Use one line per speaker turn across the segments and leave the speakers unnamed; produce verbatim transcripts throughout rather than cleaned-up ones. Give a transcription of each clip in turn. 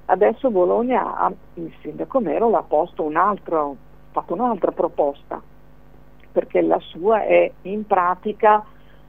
Adesso Bologna, ha, il sindaco Mero l'ha posto un altro, fatto un'altra proposta, perché la sua è in pratica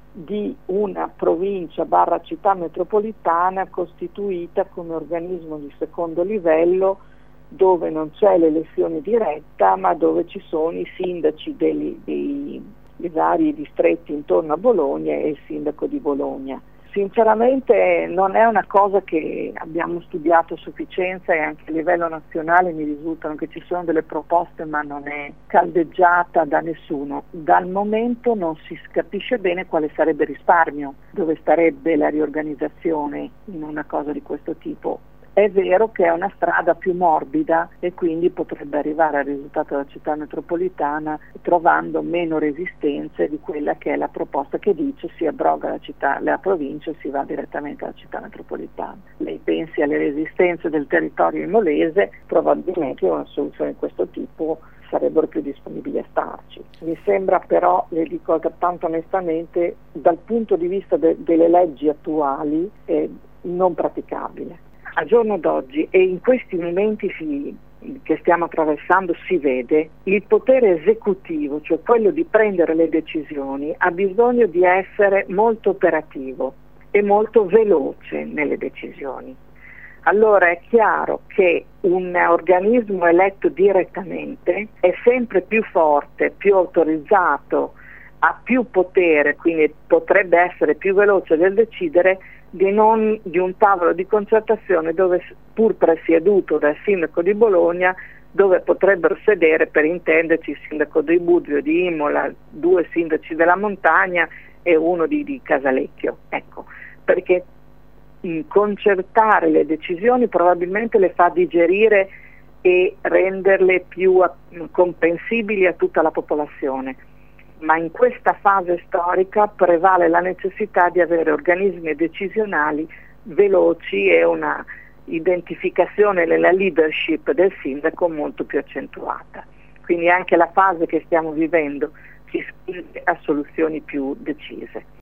di una provincia barra città metropolitana costituita come organismo di secondo livello, dove non c'è l'elezione diretta, ma dove ci sono i sindaci dei, dei, dei vari distretti intorno a Bologna e il sindaco di Bologna. Sinceramente non è una cosa che abbiamo studiato a sufficienza, e anche a livello nazionale mi risultano che ci sono delle proposte, ma non è caldeggiata da nessuno. Dal momento non si capisce bene quale sarebbe il risparmio, dove starebbe la riorganizzazione in una cosa di questo tipo. È vero che è una strada più morbida e quindi potrebbe arrivare al risultato della città metropolitana trovando meno resistenze di quella che è la proposta che dice si abroga la città, la provincia e si va direttamente alla città metropolitana. Lei pensi alle resistenze del territorio imolese, probabilmente una soluzione di questo tipo sarebbero più disponibili a starci. Mi sembra però, le dico tanto onestamente, dal punto di vista de- delle leggi attuali eh, non praticabile. Al giorno d'oggi e in questi momenti si, che stiamo attraversando si vede il potere esecutivo, cioè quello di prendere le decisioni, ha bisogno di essere molto operativo e molto veloce nelle decisioni. Allora è chiaro che un organismo eletto direttamente è sempre più forte, più autorizzato, ha più potere, quindi potrebbe essere più veloce nel decidere di, non, di un tavolo di concertazione dove, pur presieduto dal sindaco di Bologna, dove potrebbero sedere, per intenderci, il sindaco di Budrio, di Imola, due sindaci della Montagna e uno di, di Casalecchio. Ecco, perché mh, concertare le decisioni probabilmente le fa digerire e renderle più a, comprensibili a tutta la popolazione. Ma in questa fase storica prevale la necessità di avere organismi decisionali veloci e una identificazione nella leadership del sindaco molto più accentuata. Quindi anche la fase che stiamo vivendo ci spinge a soluzioni più decise.